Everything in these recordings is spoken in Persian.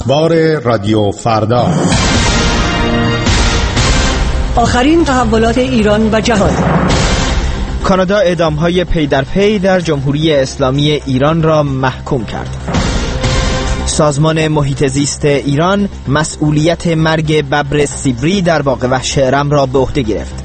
اخبار رادیو فردا. آخرین تحولات ایران و جهان. کانادا اعدام‌های پی در پی در جمهوری اسلامی ایران را محکوم کرد. سازمان محیط زیست ایران مسئولیت مرگ ببر سیبری در باغ وحش ارم را به عهده گرفت.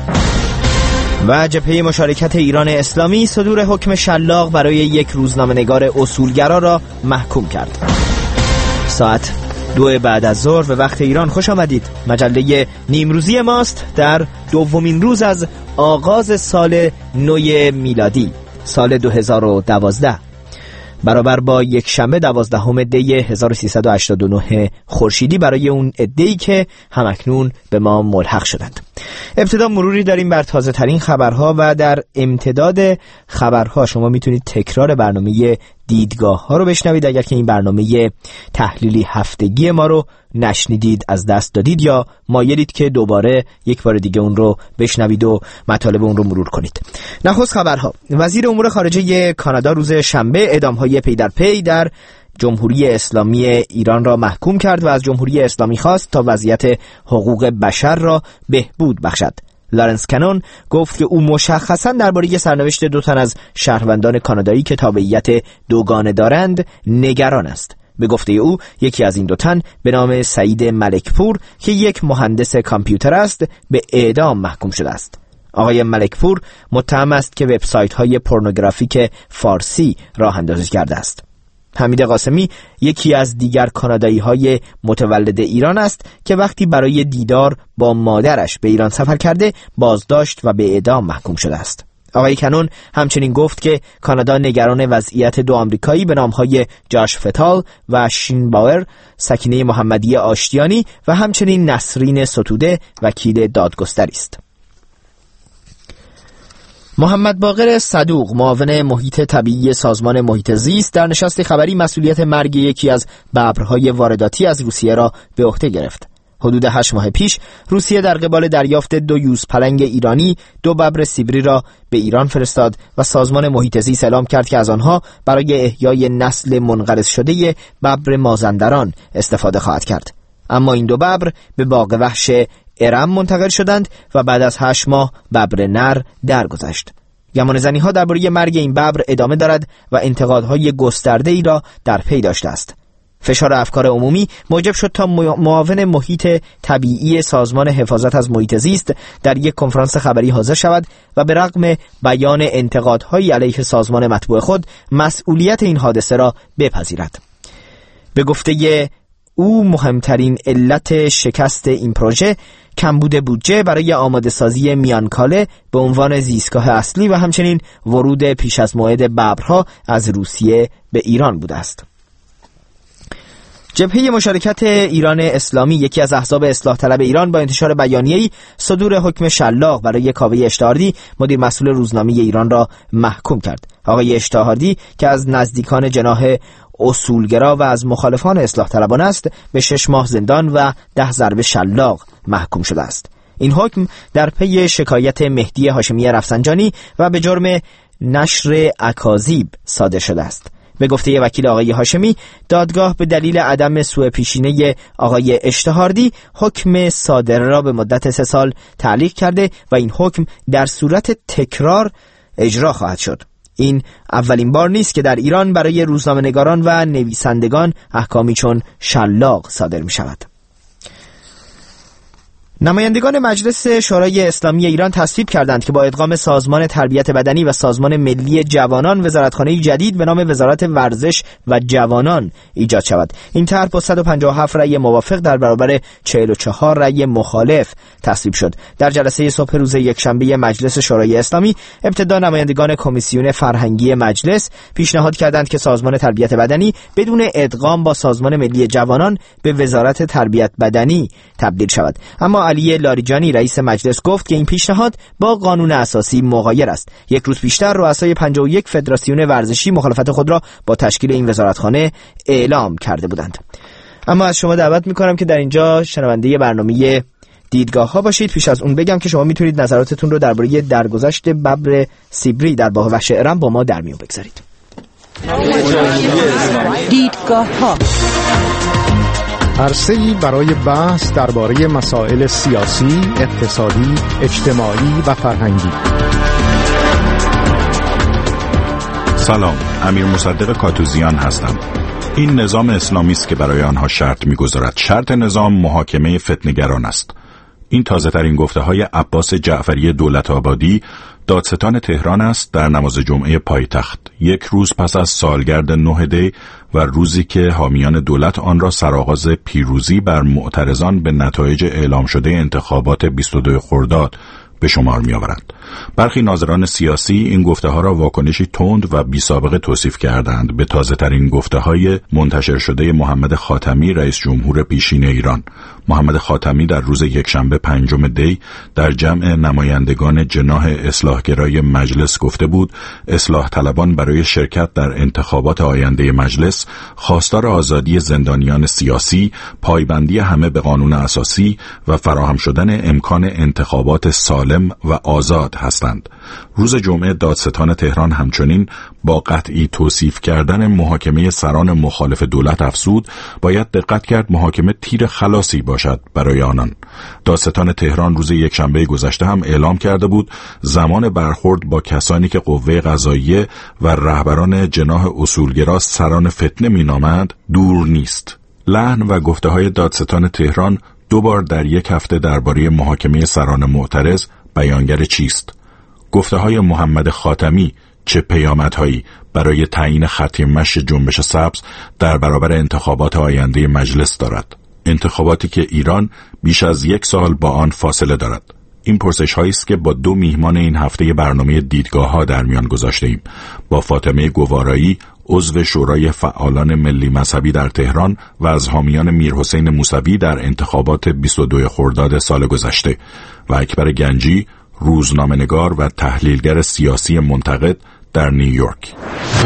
و جبهه مشارکت ایران اسلامی صدور حکم شلاق برای یک روزنامه‌نگار اصولگرا را محکوم کرد. ساعت 2 بعد از ظهر به وقت ایران خوش آمدید. مجله نیمروزی ماست در دومین روز از آغاز سال نو میلادی، سال 2012، برابر با یک شنبه 12 دی 1389 خورشیدی برای اون عده‌ای که همکنون به ما ملحق شدند. ابتدا مروری داریم بر تازه ترین خبرها و در امتداد خبرها شما میتونید تکرار برنامه دیدگاه ها رو بشنوید اگر که این برنامه تحلیلی هفتگی ما رو نشنیدید، از دست دادید یا مایلید که دوباره یک بار دیگه اون رو بشنوید و مطالب اون رو مرور کنید. نخست خبرها. وزیر امور خارجه کانادا روز شنبه اعدام‌های پی در پی در جمهوری اسلامی ایران را محکوم کرد و از جمهوری اسلامی خواست تا وضعیت حقوق بشر را بهبود بخشد. لارنس کنون گفت که او مشخصاً درباره سرنوشت 2 تن از شهروندان کانادایی که تابعیت دوگانه دارند نگران است. به گفته او یکی از این 2 تن به نام سعید ملکپور که یک مهندس کامپیوتر است به اعدام محکوم شده است. آقای ملکپور متهم است که وبسایت‌های پورنوگرافیک فارسی راه اندازی کرده است. حمید قاسمی یکی از دیگر کانادایی‌های متولد ایران است که وقتی برای دیدار با مادرش به ایران سفر کرده بازداشت و به اعدام محکوم شده است. آقای کنون همچنین گفت که کانادا نگران وضعیت 2 آمریکایی به نام‌های جاش فتال و شین باور، سکینه محمدی آشتیانی و همچنین نسرین ستوده وکیل دادگستری است. محمد باقر صدوق معاون محیط طبیعی سازمان محیط زیست در نشست خبری مسئولیت مرگ یکی از ببرهای وارداتی از روسیه را به عهده گرفت. حدود 8 ماه پیش روسیه در قبال دریافت 2 یوزپلنگ ایرانی 2 ببر سیبری را به ایران فرستاد و سازمان محیط زیست اعلام کرد که از آنها برای احیای نسل منقرض شده ببر مازندران استفاده خواهد کرد. اما این 2 ببر به باغ وحش ارم منتقل شدند و بعد از 8 ماه ببر نر درگذشت. گمانه‌زنی‌ها درباره مرگ این ببر ادامه دارد و انتقادهای گسترده‌ای را در پی داشته است. فشار افکار عمومی موجب شد تا معاون محیط طبیعی سازمان حفاظت از محیط زیست در یک کنفرانس خبری حاضر شود و به رغم بیان انتقادهای علیه سازمان مطبوع خود مسئولیت این حادثه را بپذیرد. به گفته او مهمترین علت شکست این پروژه کمبود بودجه برای آماده سازی میانکاله به عنوان زیستگاه اصلی و همچنین ورود پیش از موعد ببرها از روسیه به ایران بوده است. جبهه مشارکت ایران اسلامی، یکی از احزاب اصلاح طلب ایران، با انتشار بیانیه‌ای صدور حکم شلاق برای کاوه اشتهاردی مدیر مسئول روزنامه ایران را محکوم کرد. آقای اشتهاردی که از نزدیکان جناح اصولگرا و از مخالفان اصلاح طلبان است به 6 ماه زندان و 10 ضربه شلاق محکوم شده است. این حکم در پی شکایت مهدی هاشمی رفسنجانی و به جرم نشر اکاذیب صادر شده است. به گفته وکیل آقای هاشمی، دادگاه به دلیل عدم سوء پیشینه آقای اشتهاردی حکم صادره را به مدت 3 سال تعلیق کرده و این حکم در صورت تکرار اجرا خواهد شد. این اولین بار نیست که در ایران برای روزنامه‌نگاران و نویسندگان احکامی چون شلاق صادر می شود. نمایندگان مجلس شورای اسلامی ایران تصویب کردند که با ادغام سازمان تربیت بدنی و سازمان ملی جوانان وزارتخانه جدید به نام وزارت ورزش و جوانان ایجاد شود. این طرح با 157 رأی موافق در برابر 44 رأی مخالف تصویب شد. در جلسه صبح روز یکشنبه مجلس شورای اسلامی ابتدا نمایندگان کمیسیون فرهنگی مجلس پیشنهاد کردند که سازمان تربیت بدنی بدون ادغام با سازمان ملی جوانان به وزارت تربیت بدنی تبدیل شود. اما علی لاریجانی رئیس مجلس گفت که این پیشنهاد با قانون اساسی مغایر است. یک روز پیشتر رؤسای 51 فدراسیون ورزشی مخالفت خود را با تشکیل این وزارتخانه اعلام کرده بودند. اما از شما دعوت می‌کنم که در اینجا شنونده برنامه دیدگاه ها باشید. پیش از اون بگم که شما میتونید نظراتتون رو درباره درگذشت ببر سیبری در باغ وحش ارم با ما در میون بگذارید. دیدگاه ها. عرصه‌ای برای بحث درباره مسائل سیاسی، اقتصادی، اجتماعی و فرهنگی. سلام، امیر مصدق کاتوزیان هستم. این نظام اسلامی است که برای آنها شرط می‌گذارد. شرط نظام محاکمه فتنه‌گران است. این تازه‌ترین گفته‌های عباس جعفری دولت‌آبادی، دادستان تهران است در نماز جمعه پایتخت، یک روز پس از سالگرد 9 دی و روزی که حامیان دولت آن را سرآغاز پیروزی بر معترضان به نتایج اعلام شده انتخابات 22 خرداد به شمار می‌آورند. برخی ناظران سیاسی این گفته‌ها را واکنشی تند و بی‌سابقه توصیف کردند به تازه‌ترین گفته‌های منتشر شده محمد خاتمی، رئیس جمهور پیشین ایران. محمد خاتمی در روز یکشنبه 5 دی در جمع نمایندگان جناح اصلاحگرای مجلس گفته بود اصلاح طلبان برای شرکت در انتخابات آینده مجلس خواستار آزادی زندانیان سیاسی، پایبندی همه به قانون اساسی و فراهم شدن امکان انتخابات سالم و آزاد هستند. روز جمعه دادستان تهران همچنین با قطعی توصیف کردن محاکمه سران مخالف دولت افزود باید دقت کرد محاکمه تیر خلاصی باشد برای آنان. دادستان تهران روز یکشنبه گذشته هم اعلام کرده بود زمان برخورد با کسانی که قوه قضاییه و رهبران جناح اصولگرا سران فتنه مینامند دور نیست. لحن و گفته‌های دادستان تهران دو بار در یک هفته درباره محاکمه سران معترض بیانگر چیست؟ گفته‌های محمد خاتمی چه پیامدهایی برای تعیین ختم مشی جنبش سبز در برابر انتخابات آینده مجلس دارد؟ انتخاباتی که ایران بیش از 1 سال با آن فاصله دارد. این پرسش هایی است که با 2 میهمان این هفته برنامه دیدگاه ها در میان گذاشته ایم. با فاطمه گوارایی، عضو شورای فعالان ملی مذهبی در تهران و از حامیان میرحسین موسوی در انتخابات 22 خرداد سال گذشته، و اکبر گنجی، روزنامه‌نگار و تحلیلگر سیاسی منتقد در نیویورک.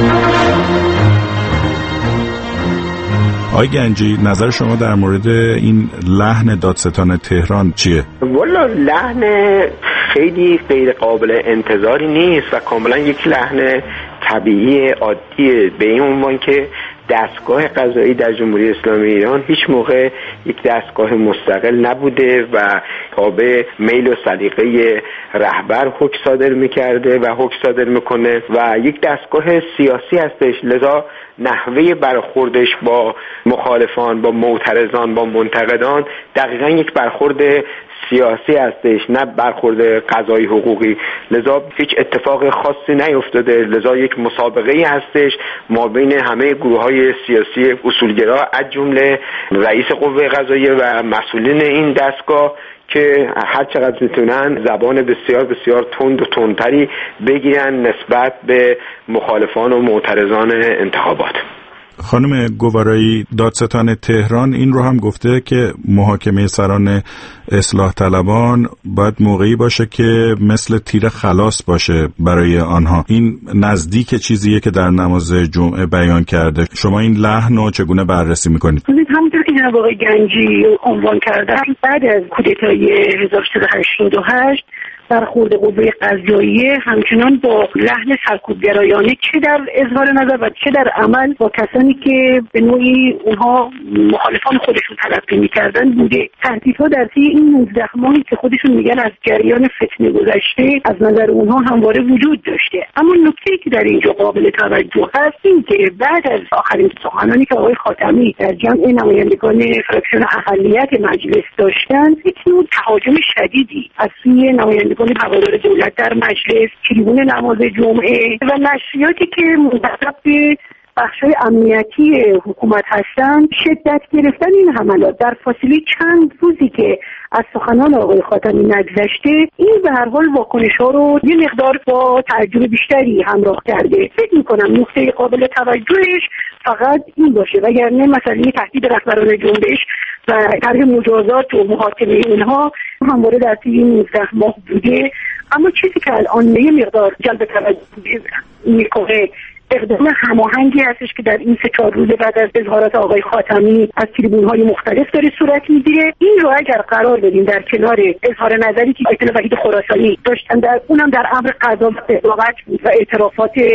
آقای گنجی، نظر شما در مورد این لحن دادستان تهران چیه؟ والا لحن خیلی غیر قابل انتظاری نیست و کاملا یک لحن طبیعی عادیه، به این عنوان که دستگاه قضایی در جمهوری اسلامی ایران هیچ موقع یک دستگاه مستقل نبوده و تابع میل و سلیقه رهبر حکم صادر می‌کرده و حکم صادر می‌کنه و یک دستگاه سیاسی هستش. لذا نحوه برخوردش با مخالفان، با معترضان، با منتقدان دقیقاً یک برخورد سیاسی هستش، نه برخورد قضایی حقوقی. لذا هیچ اتفاق خاصی نیفتاده. لذا یک مسابقه‌ای هستش ما بین همه گروه‌های سیاسی اصولگرا از جمله رئیس قوه قضاییه و مسئولین این دستگاه که هر چقدر میتونن زبان بسیار بسیار تند و تندتری بگیرن نسبت به مخالفان و معترضان انتخابات. خانم گوارایی، دادستان تهران این رو هم گفته که محاکمه سران اصلاح طلبان باید موقعی باشه که مثل تیر خلاص باشه برای آنها. این نزدیک چیزیه که در نماز جمعه بیان کرده. شما این لحن رو چگونه بررسی میکنید؟ همونطور که جناب آقای گنجی عنوان کردن، بعد از کودتای 1388 برخورد قوه قضاییه همچنان با لحن سرکوبگرایانه چه در اظهار نظر و چه در عمل با کسانی که به نوعی اونها مخالفان خودشون تلقی می‌کردن بوده. تهدیدها در طی این 19 ماهی که خودشون میگن از جریان فتنه گذشته از نظر اونها همواره وجود داشته. اما نکته‌ای که در اینجا قابل توجه هست این که بعد از آخرین سخنانی که آقای خاتمی در جمع نمایندگان فراکسیون اقلیت مجلس داشتن، یک نوع تهاجم شدیدی از سوی نمایندگان هوادار دولت در مجلس، تریبون نماز جمعه و نشریاتی که منتسب به بخش‌های امنیتی حکومت هستند شدت گرفتن این حملات در فاصله چند روزی که از سخنان آقای خاتمی نگذشته، این به هر حال واکنش‌ها رو یه مقدار با تعجب بیشتری همراه کرده. فکر می‌کنم نکته قابل توجهش فقط این باشه، وگرنه مسئله تهدید رهبران جنبش و طرح مجازات و محاکمه اینها همواره در طی 19 ماه بوده. اما چیزی که الان یه مقدار جلب توجه می‌کنه اقدام هماهنگی هستش که در این 3-4 روز بعد از اظهارات آقای خاتمی از تریبون‌های مختلف داره صورت میگیره. این رو اگر قرار بدیم در کنار اظهار نظری که آیت وحید خراسانی داشتن، در اونم در امر قضا و قضاوت بود و اعترافات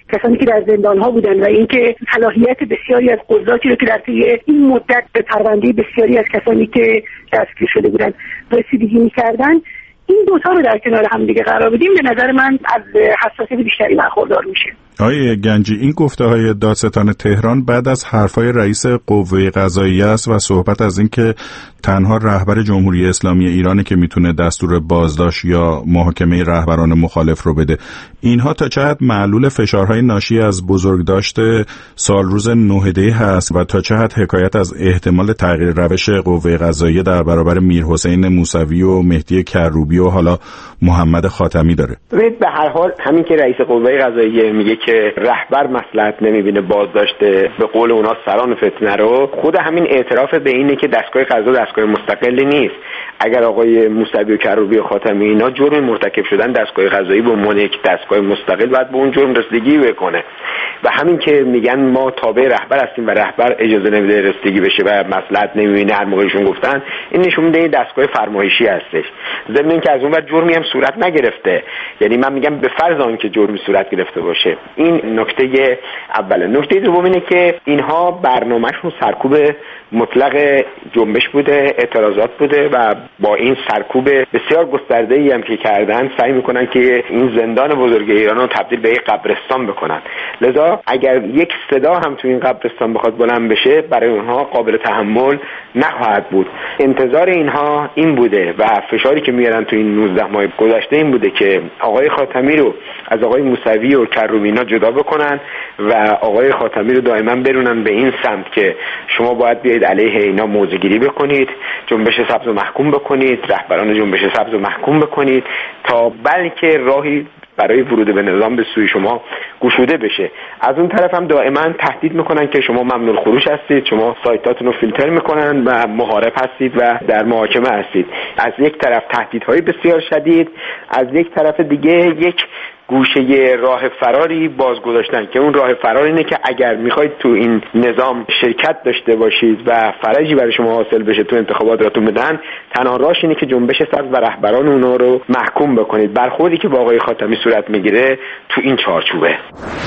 کسانی که در زندان‌ها بودن و اینکه صلاحیت بسیاری از قضاتی رو که در طی این مدت به پرونده بسیاری از کسانی که دستگیر شده بودن رسیدگی می‌کردن، این دوتا رو در کنار هم دیگه قرار بدیم به نظر من از حساسیت بیشتری برخوردار میشه. آقای گنجی، این گفته‌های دادستان تهران بعد از حرفای رئیس قوه قضاییه است و صحبت از این که تنها رهبر جمهوری اسلامی ایرانه که میتونه دستور بازداشت یا محاکمه رهبران مخالف رو بده. اینها تا چه حد معلول فشارهای ناشی از بزرگداشت سالروز 9 دی هست و تا چه حد حکایت از احتمال تغییر روش قوه قضاییه در برابر میرحسین موسوی و مهدی کروبی و حالا محمد خاتمی داره؟ به هر حال همین که رئیس قوه قضاییه میگه که رهبر مصلحت نمیبینه بازداشت به قول اونا سران فتنه رو، خود همین اعتراف به اینه که دستگاه قضا دستگاه مستقلی نیست. اگر آقای موسوی و کروبی و خاتمی اینا جرم مرتکب شدن، دستگاه قضایی به عنوان یک دستگاه مستقل باید به اون جرم رسیدگی بکنه. و همین که میگن ما تابع رهبر هستیم و رهبر اجازه نمیده رسیدگی بشه و مصلحت نمیبینه، هر موقعشون گفتن، این نشون میده دستگاه فرمایشی هستش. ضمن اینکه از اون ور جرمی هم صورت نگرفته، یعنی من میگم به فرض آنکه جرمی صورت گرفته باشه. این نکته اوله. نکته دوم اینه که اینها برنامه‌شون سرکوب مطلق جنبش بوده، اعتراضات بوده و با این سرکوب بسیار گسترده‌ای هم که کردن سعی میکنن که این زندان بزرگ ایران رو تبدیل به یک قبرستان بکنن. لذا اگر یک صدا هم تو این قبرستان بخواد بلند بشه، برای اونها قابل تحمل نخواهد بود. انتظار اینها این بوده و فشاری که میارن تو این 19 ماه گذشته این بوده که آقای خاتمی رو از آقای موسوی و کروبی اینا جدا بکنن و آقای خاتمی رو دائما برونن به این سمت که شما باید بیاید علیه اینا موضع گیری بکنید، جنبش سبز رو محکوم بکنید، رهبران جنبش سبز رو محکوم بکنید تا بلکه راهی برای ورود به نظام به سوی شما گشوده بشه. از اون طرف هم دائما تهدید میکنن که شما ممنوع خروج هستید، شما سایتاتون رو فیلتر میکنن و محارب هستید و در محاکمه هستید. از یک طرف تهدیدهای بسیار شدید، از یک طرف دیگه یک گوشه راه فراری باز گذاشتن که اون راه فرار اینه که اگر میخواید تو این نظام شرکت داشته باشید و فرجی برای شما حاصل بشه تو انتخابات راتون بدن، تنها راهش اینه که جنبش سبز و رهبران اونا رو محکوم بکنید. برخوردی که با آقای خاتمی صورت میگیره تو این چارچوبه.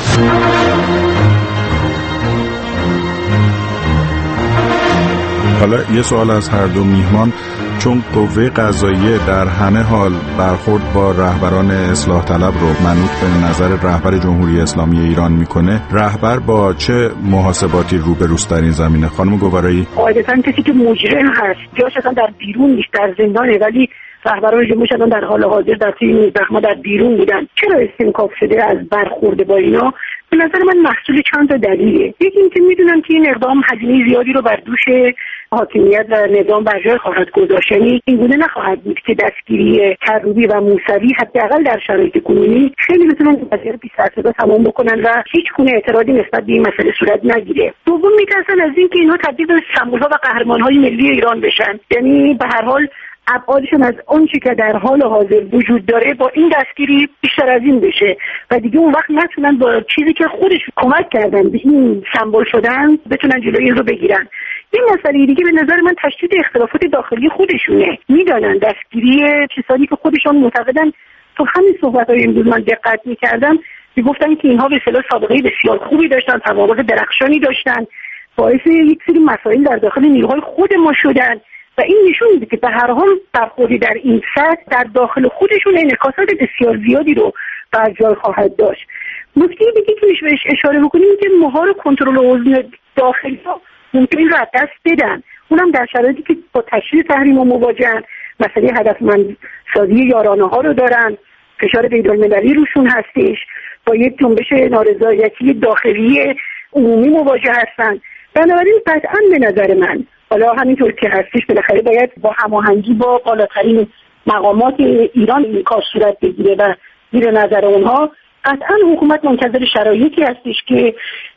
حالا یه سوال از هر دو میهمان، چون قوه قضاییه در همه حال برخورد با رهبران اصلاح طلب رو منوط به نظر رهبر جمهوری اسلامی ایران میکنه، رهبر با چه محاسباتی روبروست در این زمینه؟ خانم گوارایی، قاعدتاً کسی که مجرم هست جاش اصلا در بیرون نیست، در زندانه، ولی رهبران جنبش الان در حال حاضر در طی 19 ماه در بیرون بودن. چرا استنکاف شده از برخورد با اینا؟ به نظر من محصول چند تا دلیله. یکی اینکه میدونن که این اقدام هزینه زیادی رو بر دوش حاکمیت و نظام بر جای خواهد گذاشت، یعنی اینگونه نخواهد بود که دستگیری کروبی و موسوی حداقل در شرایط کنونی خیلی بتونن قضیه رو بی سر صدا تمام بکنن و هیچ گونه اعتراضی نسبت به این مسئله صورت نگیره. دوم میترسن از اینکه اینها تبدیل به سمبول‌ها و قهرمان‌های ملی ایران بشن، یعنی به هر حال ابعادشون از آنچه که در حال حاضر وجود داره با این دستگیری بیشتر از این بشه و دیگه اون وقت نتونن با چیزی که خودشون کمک کردن به این سمبل شدن بتونن جلوی این رو بگیرن. این مسئله دیگه به نظر من تشدید اختلافات داخلی خودشونه. میدانن دستگیری کسانی که خودشون معتقدن، تو همین صحبت‌های امروز من دقت می‌کردم میگفتن که اینها به اصطلاح سابقه بسیار خوبی داشتن، تفاوت درخشانی داشتن، باعث یک سری مسائل در داخل نیروهای خود ما شدن و این نشون میده که به هر حال برخوردی در این سطح در داخل خودشون انعکاسات بسیار زیادی رو بر جای خواهد داشت. نکته دیگه که میشه بهش اشاره بکنیم که مهار کنترل وزن داخلی ها ممکنه رو از دست بدن، اونم در شرایطی که با تشدید تحریم مواجهن، مسئله هدفمند سازی یارانه ها رو دارن، فشار بین‌المللی روشون هستش، با یک جنبش نارضایتی داخلی عمومی مواجه هستن. بنابراین قطعا به نظر من حالا همینطور که هستش بالاخره باید با هماهنگی با بالاترین مقامات ایران این کار صورت بگیره و زیر نظر اونها قطعا حکومت منتظر شرایطی هستش که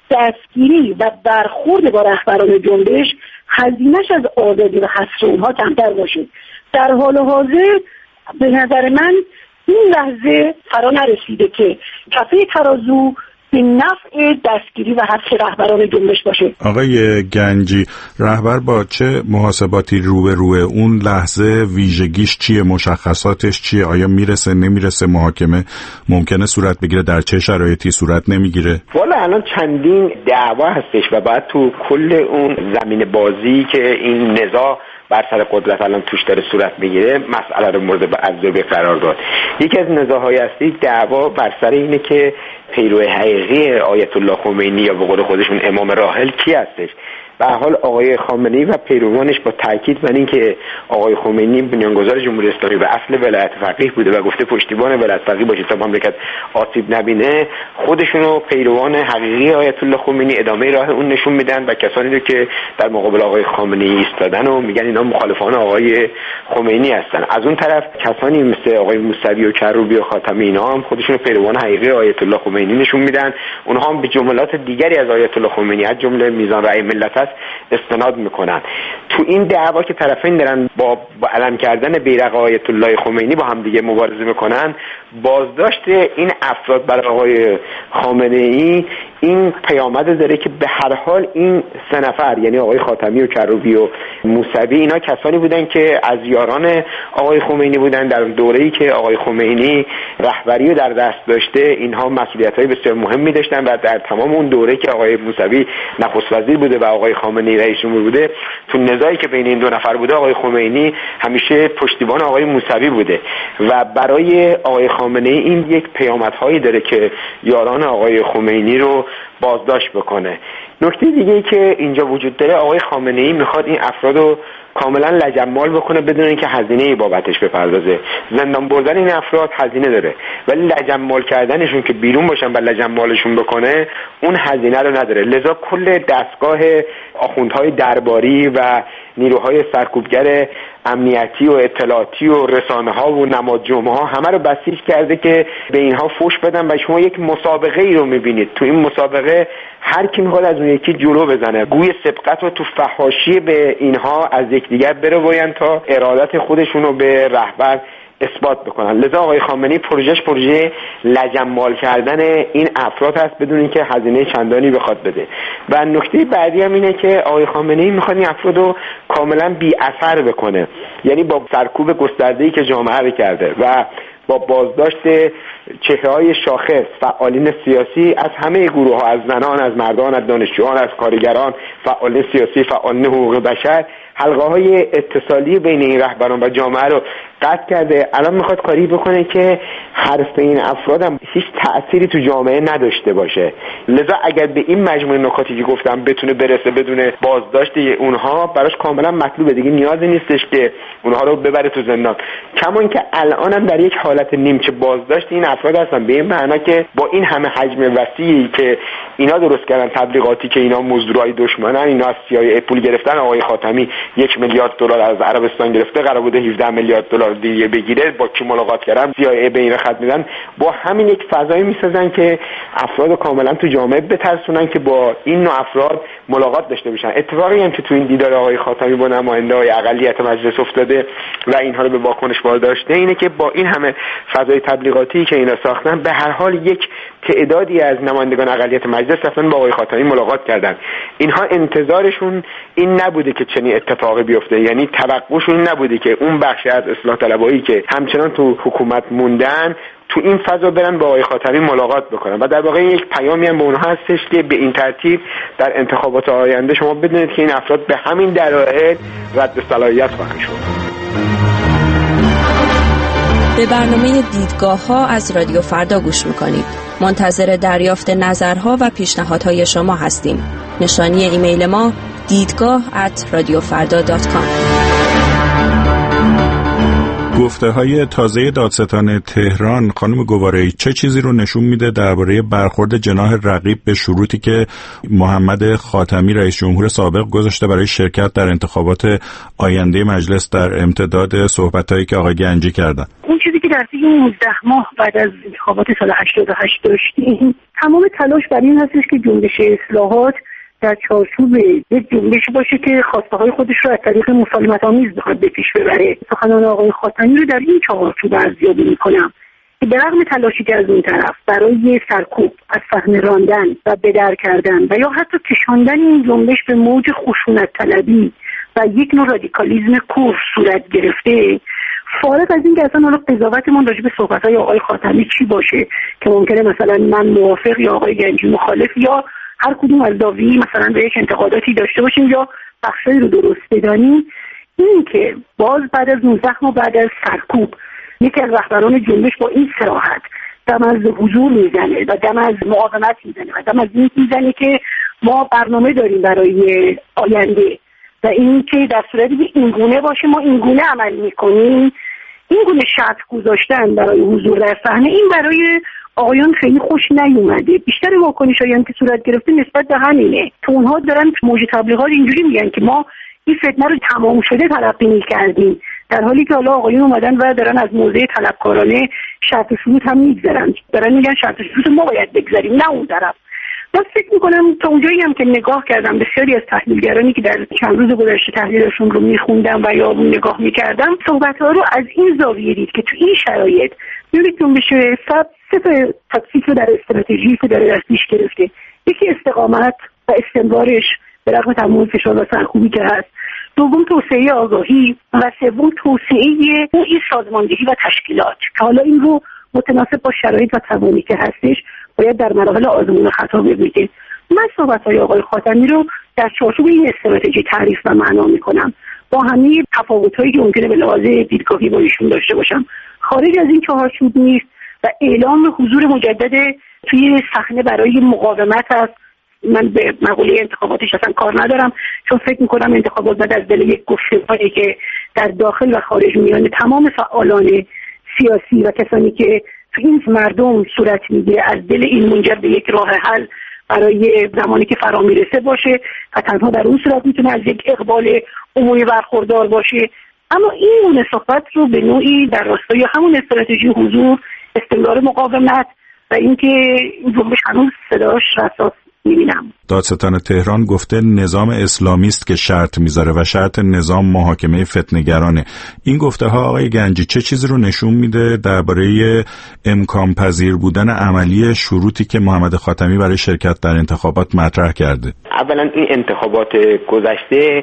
دستگیری و برخورد با رهبران جنبش هزینه‌اش از آزادی و حصر اونها کمتر باشه. در حال حاضر به نظر من این لحظه فرا نرسیده که کفه ترازو به نفع دستگیری و حذف رهبران جنبش باشه. آقای گنجی، رهبر با چه محاسباتی روبروه؟ اون لحظه ویژگیش چیه؟ مشخصاتش چیه؟ آیا میرسه نمیرسه؟ محاکمه ممکنه صورت بگیره؟ در چه شرایطی صورت نمیگیره؟ والا الان چندین دعوا هستش و بعد تو کل اون زمین بازی که این نزاع بر سر قدرت الان توش داره صورت میگیره، مسئله رو مورد ارزیابی قرار داد. یکی از نزاع‌های اصلی دعوا بر سر اینه که پیرو حقیقی آیت الله خمینی یا به قول خودشون امام راحل کی هستش. به هر حال آقای خامنه‌ای و پیروانش با تاکید بر اینکه آقای خمینی بنیانگذار جمهوری اسلامی و اصل ولایت فقیه بوده و گفته پشتیبان ولایت فقیه باشه تا مملکت آسیب نبینه، خودشونو پیروان حقیقی آیت الله خمینی ادامه راه اون نشون میدن و کسانی رو که در مقابل آقای خامنه‌ای ایستادن و میگن اینا مخالفان آقای خمینی هستن. از اون طرف کسانی مثل آقای موسوی و کروبی و خاتمی اینا هم خودشونو پیروان حقیقی آیت الله خمینی نشون میدن. اونها هم به جملات دیگری از آیت الله خمینی از جمله میزان رأی ملت استناد میکنن. تو این دعوا که طرفین دارن با علم کردن بیرق آیت الله خمینی با هم دیگه مبارزه میکنن، بازداشت این افراد برای آقای خامنه‌ای این پیامد داره که به هر حال این سه نفر، یعنی آقای خاتمی و کروبی و موسوی، اینا کسانی بودن که از یاران آقای خمینی بودن در دوره‌ای که آقای خمینی رهبری رو در دست داشته. اینها مسئولیت‌های بسیار مهمی داشتن و در تمام اون دوره که آقای موسوی نخست وزیر بوده و آقای خامنه‌ای رئیس جمهور بوده، تو نزاعی که بین این دو نفر بوده آقای خمینی همیشه پشتیبان آقای موسوی بوده و برای آقای خامنه‌ای این یک پیامدهایی داره که یاران آقای خمینی رو بازداشت بکنه. نکته دیگه ای که اینجا وجود داره، آقای خامنه‌ای میخواد این افراد رو کاملا لجنمال بکنه بدون اینکه هزینه‌ای بابتش بپردازه. زندان بردن این افراد هزینه داره، ولی لجنمال کردنشون که بیرون باشن و لجنمالشون بکنه اون هزینه رو نداره. لذا کل دستگاه آخوندهای درباری و نیروهای سرکوبگر امنیتی و اطلاعاتی و رسانه‌ها و نماد جمعه‌ها همه رو بسیج کرده که به اینها فوش بدن و شما یک مسابقه ای رو می‌بینید. تو این مسابقه هر کی می‌خواد از اون یکی جلو بزنه، گوی سبقت رو تو فحاشی به اینها از یکدیگر بره‌وین تا ارادت خودشون رو به رهبر اثبات بکنن. لذا آقای خامنه‌ای پروژه لجنمال کردن این افراد هست بدون اینکه هزینه چندانی بخواد بده. و نکته بعدی هم اینه که آقای خامنه‌ای میخواد این افراد رو کاملا بی اثر بکنه، یعنی با سرکوب گسترده‌ای که جامعه رو کرده و با بازداشت چهره‌های شاخص، فعالین سیاسی از همه گروه‌ها، از زنان، از مردان، از دانشجویان، از کارگران، فعالین سیاسی، فعالین حقوق بشر، حلقه‌های اتصالی بین این رهبران و جامعه رو قطع کرده. الان میخواد کاری بکنه که حرف این افراد هم هیچ تأثیری تو جامعه نداشته باشه. لذا اگر به این مجموعه نکاتی که گفتم بتونه برسه بدون بازداشت اونها، براش کاملا مطلوبه، دیگه نیازی نیستش که اونها رو ببره تو زندان. کما اینکه الان هم در یک حالت نیمچه بازداشت این افراد هستن، به این معنا که با این همه حجم وسیعی که اینا درست کردن، تبلیغاتی که اینا مزدورای دشمنن، اینا از CIA پول گرفتن، آقای خاتمی 1 میلیارد دلار از عربستان گرفته، قرار بوده 17 میلیارد دلار دیگه بگیره، با کی ملاقات کردن؟ CIA به این خط میدن. با همین یک فضایی میسازن که افراد کاملا تو جامعه بترسونن که با این نوع افراد ملاقات داشته باشن. اتفاقی هم که تو این دیدار آقای خاتمی با نماینده‌های اقلیت مجلس افتاده و اینها رو به واکنش وارداشته اینه که با این همه فضای تبلیغاتی که اینا ساختن، به هر حال یک تعدادی از نمایندگان اقلیت مجلس رفتن با آقای خاتمی ملاقات کردن. اینها انتظارشون این نبوده که چنین اتفاقی بیفته، یعنی توقعشون این نبوده که اون بخش از اصلاح طلبایی که همچنان تو حکومت موندن تو این فضا برن با آقای خاتمی ملاقات بکنن. و در واقع یک پیامی هم به اونها هستش که به این ترتیب در انتخابات آینده شما بدونید که این افراد به همین دلایل رد صلاحیت خواهند شد. به برنامه دیدگاه‌ها از رادیو فردا گوش می‌کنید. منتظر دریافت نظرها و پیشنهادهای شما هستیم. نشانی ایمیل ما دیدگاه@radiofarda.com. گفته‌های تازه دادستان تهران خانم گواره‌ای چه چیزی رو نشون میده درباره برخورد جناح رقیب به شروطی که محمد خاتمی رئیس جمهور سابق گذاشته برای شرکت در انتخابات آینده مجلس در امتداد صحبتایی که آقای گنجی کردن؟ اون چیزی که در طی 19 ماه بعد از انتخابات سال 88 داشتیم، تمام تلاش بر این هستش که جنبش اصلاحات در چارچوب یک جنبش باشه که خواسته‌های خودش رو از طریق مسالمت‌آمیز بخواد به پیش ببره. سخنان آقای خاتمی رو در این چارچوب ارزیابی می‌کنم. که به رغم تلاشی که از اون طرف برای سرکوب از صحنه راندن و بدر کردن و یا حتی کشاندن این جنبش به موج خشونت طلبی و یک نوع رادیکالیسم کور صورت گرفته، فارغ از این که اصلا قضاوتمون راجع به صحبت‌های آقای خاتمی چی باشه که ممکنه مثلا من موافق یا آقای گنجی مخالف یا هر کدوم از زاویه‌ای مثلا به یک انتقاداتی داشته باشیم یا بخشایی رو درست بدانیم، این که باز بعد از 19 ماه بعد از سرکوب یکی از رهبران جنبش با این صراحت دم از حضور میزنه و دم از مقاومت میزنه و دم از این میزنه که ما برنامه داریم برای آینده و این که در صورتی که این گونه باشه ما این گونه عمل میکنیم، این گونه شرط گذاشتن برای حضور در صحنه، این برای آقایان خیلی خوش نیومده. بیشتر واکنش‌هایی که صورت گرفته نسبت به همینه که اونها دارن موج تبلیغات اینجوری میگن که ما این فتنه رو تمام شده تلقی می‌کردیم، در حالی که حالا آقایون اومدن و دارن از موضع طلبکارانه شرط شروط هم میگذارن، دارن میگن شرط شروط ما باید بگذاریم نه اون طرف. من فکر میکنم تا اونجایی هم که نگاه کردم بسیاری از تحلیلگرانی که در چند روز گذشته تحلیلشون رو میخوندم و یا نگاه میکردم صحبت‌ها رو از این زاویه دید که تو این شرایط میبینید جنبش سه تکلیف رو در استراتژی که داره در پیش گرفته، یکی استقامت و استمرارش به رغم تمام فشار و سرکوبی که هست، دوم توسعه آگاهی و سوم توسعه این سازماندهی و تشکیلات که حالا این رو متناسب با شرایط و توانی که هستش باید در مراحل آزمون خطا ببینید. من صحبت‌های آقای خاتمی رو در چارچوب این استراتژی تعریف و معنا می‌کنم با همه تفاوت‌هایی که ممکنه به لحاظ دیدگاهی با ایشون داشته باشم. خارج از این چارچوب نیست و اعلام حضور مجدد توی صحنه برای مقاومت است. من به مقوله انتخاباتش اصلا کار ندارم، چون فکر می‌کنم انتخابات بعد از دل یک گفتگویی که در داخل و خارج میان تمام فعالان سیاسی و کسانی که تو این مردم صورت میگیره از دل این منجر به یک راه حل برای زمانی که فرا میرسه باشه و تنها در اون صورت میتونه از یک اقبال عمومی برخوردار باشه. اما این گونه صحبت رو به نوعی در راستای همون استراتژی حضور، استمرار مقاومت و اینکه این جنبش هنوز صداش رساس میبینم. دادستان تهران گفته نظام اسلامی است که شرط میذاره و شرط نظام محاکمه فتنه‌گرانه. این گفته ها آقای گنجی چه چیزی رو نشون میده درباره امکان پذیر بودن عملی شروطی که محمد خاتمی برای شرکت در انتخابات مطرح کرده؟ اولا این انتخابات گذشته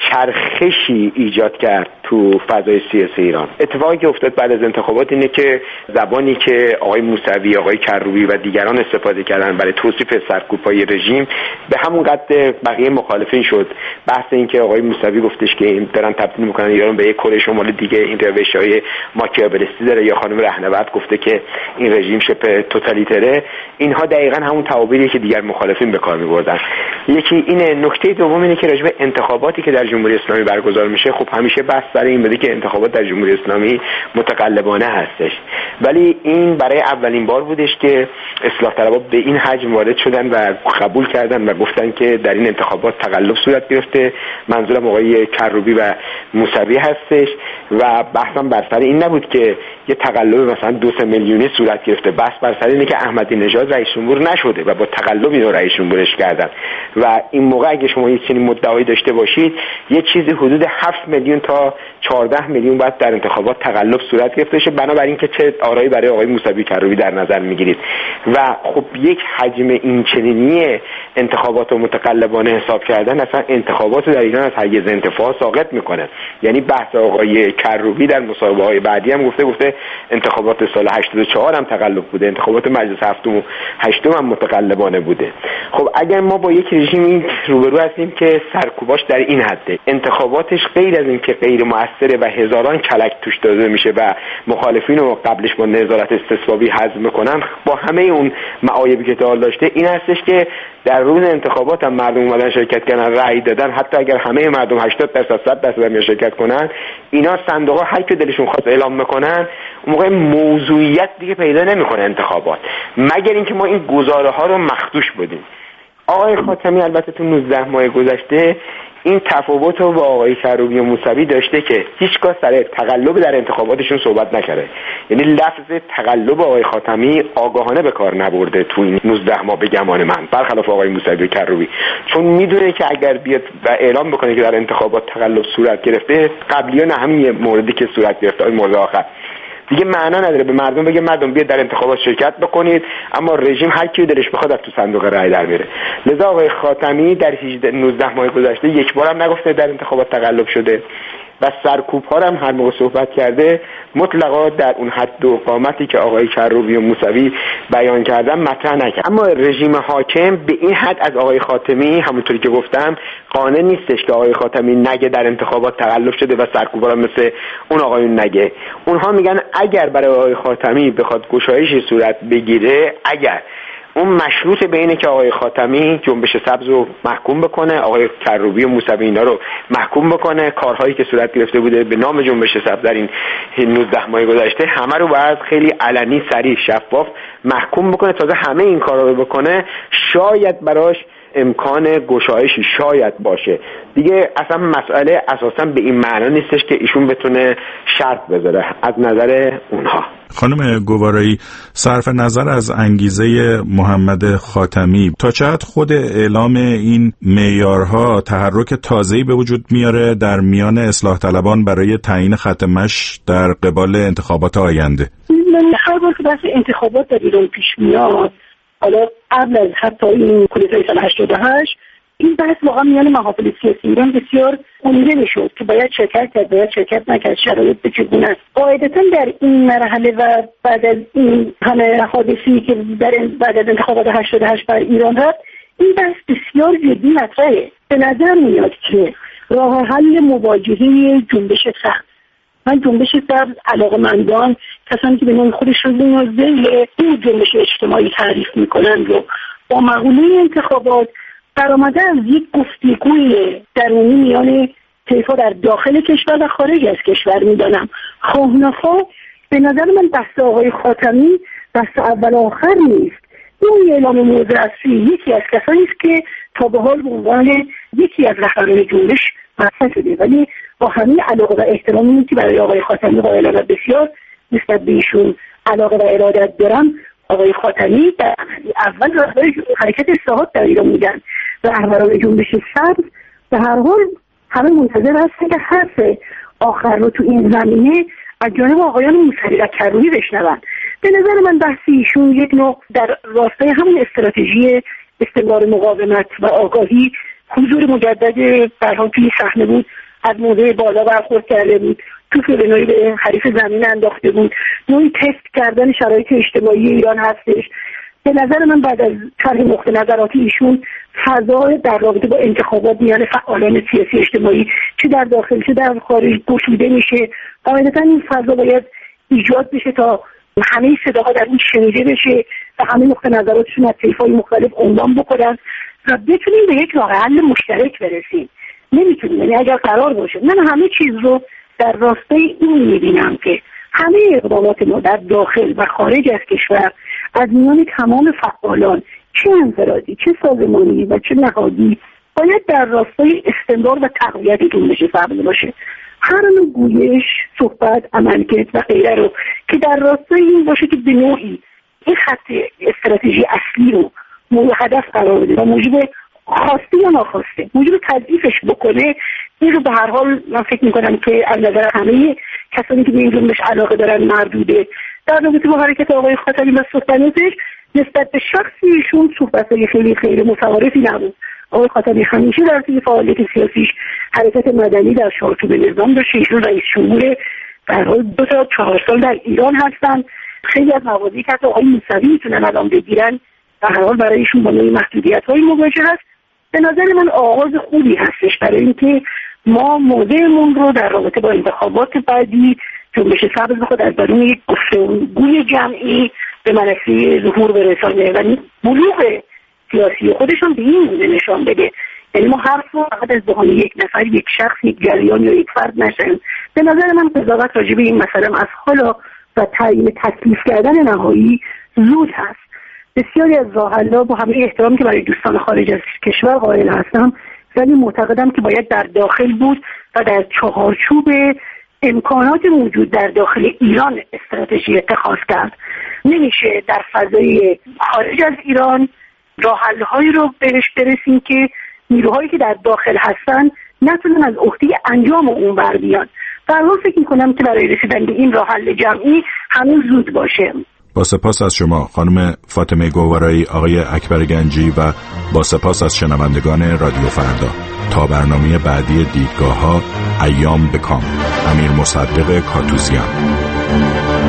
چرخشی ایجاد کرد تو فضای سیاسی ایران. اتفاقی که افتاد بعد از انتخابات اینه که زبانی که آقای موسوی، آقای کروبی و دیگران استفاده کردن برای توصیف سرکوب‌های رژیم به همون قد بقیه مخالفین شد. بحث این که آقای موسوی گفتش که این دارن تبدیل میکنن ایران به یک کره شمال دیگه، این روش‌های ماکیاولیستی داره، یا خانم رهنورد گفته که این رژیم شبه توتالیتره. اینها دقیقاً همون تعابیریه که دیگر مخالفین به کار می‌بردن. یکی اینه. نکته دوم اینه که راجع به انتخاباتی که در جمهوری اسلامی برگزار میشه، خب همیشه بحث برای این بوده که انتخابات در جمهوری اسلامی متقلبانه هستش، ولی این برای اولین بار بودش که اصلاح طلبها به این حجم وارد شدن و قبول کردن و گفتن که در این انتخابات تقلب صورت گرفته. منظورم آقای کروبی و موسوی هستش و بحثم بر سر این نبود که یه تقلب مثلا 2 میلیونی صورت گرفته، بس بر سر اینه که احمدی نژاد رئیس جمهور نشده و با تقلب اینو رئیس جمهورش کردن. و این موقع اگه شما یه چنین مدعایی داشته باشید، یه چیزی حدود 7 میلیون تا 14 میلیون بعد در انتخابات تقلب صورت گرفته شه، بنابراین که چه آرایی برای آقای موسوی کروبی در نظر میگیرید. و خب یک حجم این چنینی انتخابات رو متقلبانه حساب کردن اصلا انتخابات در ایران از حیز انتفاع ساقط میکنه. یعنی بحث آقای کروبی در مصاحبه‌های بعدی هم گفته انتخابات سال 84 هم تقلب بوده، انتخابات مجلس هفتم و هشتم هم متقلبانه بوده. خب اگر ما با یک رژیم روبرو هستیم که سرکوباش در این حده، انتخاباتش غیر از این که غیر مؤثره و هزاران کلک توش داده میشه و مخالفین رو قبلش با نظارت استصوابی حذف میکنن، با همه اون معایبی که تا داشته این هستش که در روز انتخابات هم مردم اومدن شرکت کردن، رأی دادن، حتی اگر همه مردم 80% 100% هم شرکت کنن، اینا صندوق‌ها هر که دلشون خواست اعلام میکنن، اون موقع موضوعیت دیگه پیدا نمیکنه انتخابات، مگر اینکه ما این گزاره‌ها رو مخدوش بدیم. آقای خاتمی البته تو 19 ماه گذشته این تفاوت رو با آقای کروبی و موسوی داشته که هیچگاه سر تقلب در انتخاباتشون صحبت نکرده. یعنی لفظ تقلب آقای خاتمی آگاهانه به کار نبرده تو این 19 ماه به گمان من، برخلاف آقای موسوی و کروبی، چون میدونه که اگر بیاد و اعلام بکنه که در انتخابات تقلب صورت گرفته، قبلی‌ها نه همین موردی که صورت گرفته، این مورد آخر دیگه معنا نداره به مردم بگه مردم بیاید در انتخابات شرکت بکنید، اما رژیم هر کی دلش بخواد از تو صندوق رای در میره. لذا آقای خاتمی در 19 ماه گذشته یک بارم نگفته در انتخابات تقلب شده و سرکوب ها هم هر موقع صحبت کرده مطلقا در اون حد و قامتی که آقای کروبی و موسوی بیان کردن مطرح نکرد. اما رژیم حاکم به این حد از آقای خاتمی همونطوری که گفتم قانع نیستش که آقای خاتمی نگه در انتخابات تقلب شده و سرکوب ها مثل اون آقایون نگه. اونها میگن اگر برای آقای خاتمی بخواد گشایشی صورت بگیره، اگر اون مشروط به اینه که آقای خاتمی جنبش سبز رو محکوم بکنه، آقای کروبی و موسوی اینا رو محکوم بکنه، کارهایی که صورت گرفته بوده به نام جنبش سبز در این 19 ماه گذشته همه رو باید خیلی علنی، صریح، شفاف محکوم بکنه. تازه همه این کارا رو بکنه شاید براش امکان گشایشی شاید باشه. دیگه اصلا مسئله اساسا به این معنا نیستش که ایشون بتونه شرط بذاره از نظر اونها. خانم گوارایی، صرف نظر از انگیزه محمد خاتمی، تا چه حد خود اعلام این معیارها تحرک تازه‌ای به وجود میاره در میان اصلاح طلبان برای تعیین خط مشی در قبال انتخابات آینده؟ هر بار که بحث انتخابات در ایران پیش میاد، حالا قبل از حتی این کودتای سال 88، این بحث واقعا میان محافل سیاسی ایران بسیار عمیقی میشد که باید شرکت کرد، باید شرکت نکرد، شرایط به چگونه است. قاعدتا در این مرحله و بعد از این همه حادثه‌ای که بعد از انتخابات 88 بر ایران رفت، این بحث بسیار جدی مطرحه. به نظر میاد که راه حل مواجهه جنبش سبز، من جنبش سبز علاقه‌مندان، کسانی که به نوع خودشون ذیل این جنبش اجتماعی تعریف میکنن رو با مقوله انتخابات برآمده از یک گفتگوی درونی میان طیف‌ها در داخل کشور و خارج از کشور میدانم. خواه نخواه به نظر من بحث آقای خاتمی بحث اول آخر نیست. این اعلام موضع اصلی یکی از کسانی است که تا به حال به عنوان یکی از رهبران جنبش مطرح شده، ولی با همین علاقه و احترامی که برای آقای خاتمی قائلم و بسیار نسبت به ایشون علاقه و ارادت دارم، آقای خاتمی در اول رهبر حرکت اصلاحات در ایران بودن و رهبران جنبش سبز به هر حال همه منتظر هستن که حرف آخر رو تو این زمینه از جانب آقایان موسوی و کروبی بشنون. به نظر من بحث ایشون یک نوع در راستای همون استراتژی استمرار مقاومت و آگاهی، حضور مجدد برها توی صحنه بود، از موضع بالا برخورد کرده بود، توپ به نوعی به حریف زمین انداخته بود، نوعی تست کردن شرایط اجتماعی ایران هستش. به نظر من بعد از طرح نقطه نظرات ایشون فضا در رابطه با انتخابات میان فعالان سیاسی اجتماعی چه در داخل چه در خارج گشوده میشه. قاعدتا این فضا باید ایجاد بشه تا همه صداها در این شنیده بشه و همه نقطه نظراتشون از طیف‌های مختلف عنوان بکنن و بتونیم به یک راه حل مشترک برسیم. نمیتونیم، یعنی اگر قرار باشه، من همه چیز رو در راستای این میبینم که همه اقدامات ما در داخل و خارج از کشور از میان تمام فعالان، چه انفرادی چه سازمانی و چه نهادی، باید در راستای استمرار و تقویت جنبش سبز باشه. هر نوع گویش، صحبت، عملکرد و غیره رو که در راستای این باشه که به نوعی این خط استراتژی اصلی رو مورد هدف قرار بده و موجب خواسته یا ناخواسته موجب تضعیفش بکنه، این رو به هر حال من فکر میکنم که از نظر همه کسانی که به این جنبش علاقه دارن مردوده. در رابطه با حرکت آقای خاتمی و صحبتش نسبت به شخصیشون صحبت‌های خیلی خیلی متعارفی نبود. آقای خاتمی همیشه در طی فعالیت سیاسیش حرکت مدنی در چارچوب نظام داشته. ایشون رئیس جمهور در حال 2 تا 4 سال در ایران هستن. خیلی از مواردی که آقای موسوی میتونن الان بگیرن در هر حال برای ایشون با نوعی محدودیت‌های مواجه هست. به نظر من آغاز خوبی هستش برای اینکه ما موضعمون رو در رابطه با انتخابات بعدی جنبش سبز بخواد از درون یک گفتگوی جمعی به منصه ظهور برسانه و بلوغ سیاسی خودشون به این گونه نشان بده. یعنی ما حرف رو فقط از دهان یک نفر، یک شخص، یک جریان یا یک فرد نشن. به نظر من قضاوت راجع به این مسئله از حالا و تعیین تکلیف کردن نهایی زود هست. بسیاری از راه حل‌ها با همه احترامی که برای دوستان خارج از کشور قائل هستم، ولی معتقدم که باید در داخل بود و در چهارچوب امکانات موجود در داخل ایران استراتژی اتخاذ کرد. نمیشه در فضای خارج از ایران راه حل‌هایی رو بهش برسیم که نیروهایی که در داخل هستن نتونن از عهده انجام اون بر بیان. در واقع فکر می‌کنم که برای رسیدن به این راه حل جمعی هنوز زود باشه. با سپاس از شما خانم فاطمه گوهرایی، آقای اکبر گنجی و با سپاس از شنوندگان رادیو فردا. تا برنامه بعدی دیدگاه‌ها، ایام به کام. امیر مصدق کاتوزیان.